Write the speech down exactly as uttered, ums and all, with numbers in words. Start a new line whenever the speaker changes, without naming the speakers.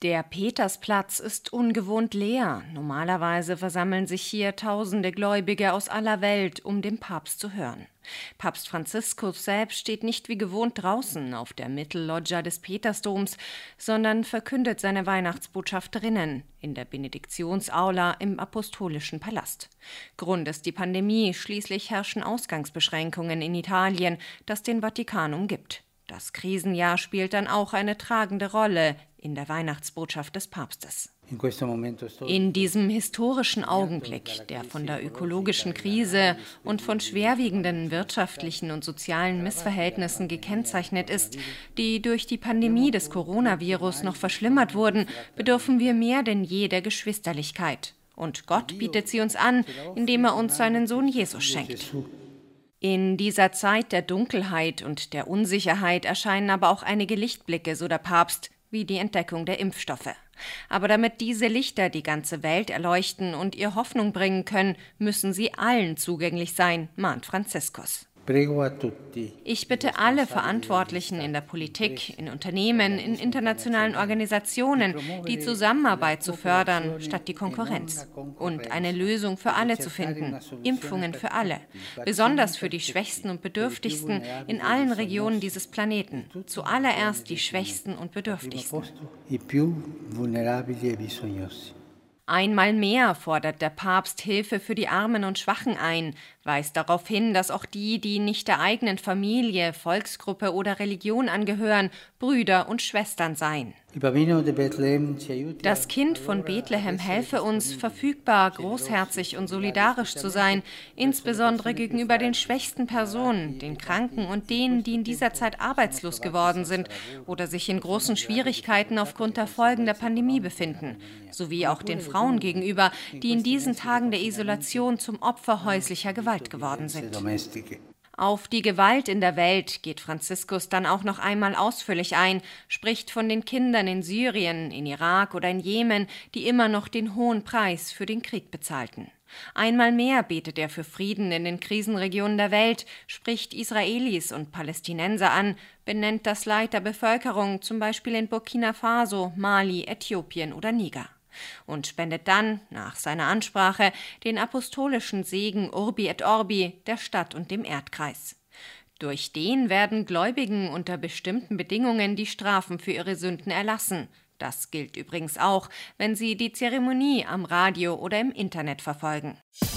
Der Petersplatz ist ungewohnt leer. Normalerweise versammeln sich hier tausende Gläubige aus aller Welt, um dem Papst zu hören. Papst Franziskus selbst steht nicht wie gewohnt draußen auf der Mittelloggia des Petersdoms, sondern verkündet seine Weihnachtsbotschaft drinnen, in der Benediktionsaula im Apostolischen Palast. Grund ist die Pandemie, schließlich herrschen Ausgangsbeschränkungen in Italien, das den Vatikan umgibt. Das Krisenjahr spielt dann auch eine tragende Rolle in der Weihnachtsbotschaft des Papstes. In diesem historischen Augenblick, der von der ökologischen Krise und von schwerwiegenden wirtschaftlichen und sozialen Missverhältnissen gekennzeichnet ist, die durch die Pandemie des Coronavirus noch verschlimmert wurden, bedürfen wir mehr denn je der Geschwisterlichkeit. Und Gott bietet sie uns an, indem er uns seinen Sohn Jesus schenkt. In dieser Zeit der Dunkelheit und der Unsicherheit erscheinen aber auch einige Lichtblicke, so der Papst, wie die Entdeckung der Impfstoffe. Aber damit diese Lichter die ganze Welt erleuchten und ihr Hoffnung bringen können, müssen sie allen zugänglich sein, mahnt Franziskus. Ich bitte alle Verantwortlichen in der Politik, in Unternehmen, in internationalen Organisationen, die Zusammenarbeit zu fördern, statt die Konkurrenz. Und eine Lösung für alle zu finden. Impfungen für alle. Besonders für die Schwächsten und Bedürftigsten in allen Regionen dieses Planeten. Zuallererst die Schwächsten und Bedürftigsten. Einmal mehr fordert der Papst Hilfe für die Armen und Schwachen ein, weist darauf hin, dass auch die, die nicht der eigenen Familie, Volksgruppe oder Religion angehören, Brüder und Schwestern seien. Das Kind von Bethlehem helfe uns, verfügbar, großherzig und solidarisch zu sein, insbesondere gegenüber den schwächsten Personen, den Kranken und denen, die in dieser Zeit arbeitslos geworden sind oder sich in großen Schwierigkeiten aufgrund der Folgen der Pandemie befinden, sowie auch den Frauen gegenüber, die in diesen Tagen der Isolation zum Opfer häuslicher Gewalt geworden sind. Auf die Gewalt in der Welt geht Franziskus dann auch noch einmal ausführlich ein, spricht von den Kindern in Syrien, in Irak oder in Jemen, die immer noch den hohen Preis für den Krieg bezahlten. Einmal mehr betet er für Frieden in den Krisenregionen der Welt, spricht Israelis und Palästinenser an, benennt das Leid der Bevölkerung, zum Beispiel in Burkina Faso, Mali, Äthiopien oder Niger. Und spendet dann, nach seiner Ansprache, den apostolischen Segen Urbi et Orbi der Stadt und dem Erdkreis. Durch den werden Gläubigen unter bestimmten Bedingungen die Strafen für ihre Sünden erlassen. Das gilt übrigens auch, wenn sie die Zeremonie am Radio oder im Internet verfolgen.